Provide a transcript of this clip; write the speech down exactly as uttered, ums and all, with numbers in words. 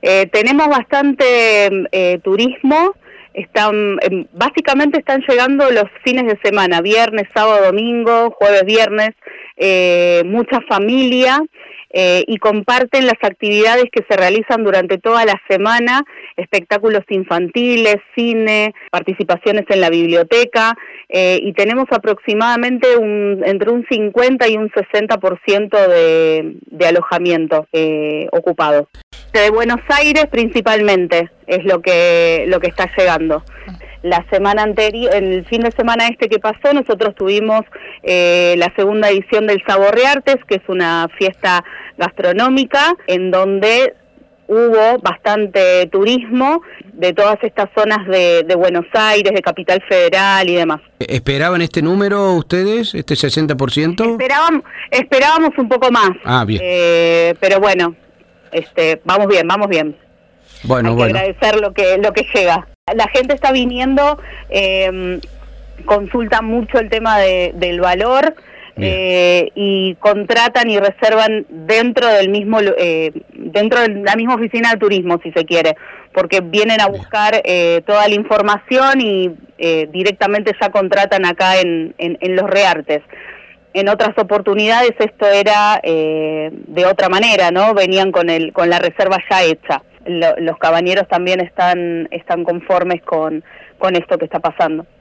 Eh, tenemos bastante eh, turismo, están, eh, básicamente están llegando los fines de semana, viernes, sábado, domingo, jueves, viernes, eh, mucha familia. Eh, y comparten las actividades que se realizan durante toda la semana, espectáculos infantiles, cine, participaciones en la biblioteca, eh, y tenemos aproximadamente un, entre un cincuenta y un sesenta por ciento de, de alojamiento eh, ocupado. De Buenos Aires principalmente es lo que, lo que está llegando. La semana anterior, el fin de semana este que pasó, nosotros tuvimos eh, la segunda edición del Saboreartes, que es una fiesta gastronómica en donde hubo bastante turismo de todas estas zonas de, de Buenos Aires, de Capital Federal y demás. ¿Esperaban este número ustedes, este sesenta por ciento? Esperábamos, esperábamos un poco más. Ah, bien. Eh, pero bueno, este, vamos bien, vamos bien. Bueno, Hay que bueno. agradecer lo que, lo que llega. La gente está viniendo, eh, consulta mucho el tema de, del valor eh, y contratan y reservan dentro del mismo eh, dentro de la misma oficina de turismo, si se quiere, porque vienen a buscar eh, toda la información y eh, directamente ya contratan acá en, en, en Los Reartes. En otras oportunidades esto era eh, de otra manera, ¿no? Venían con el con la reserva ya hecha. Lo, los cabañeros también están están conformes con, con esto que está pasando.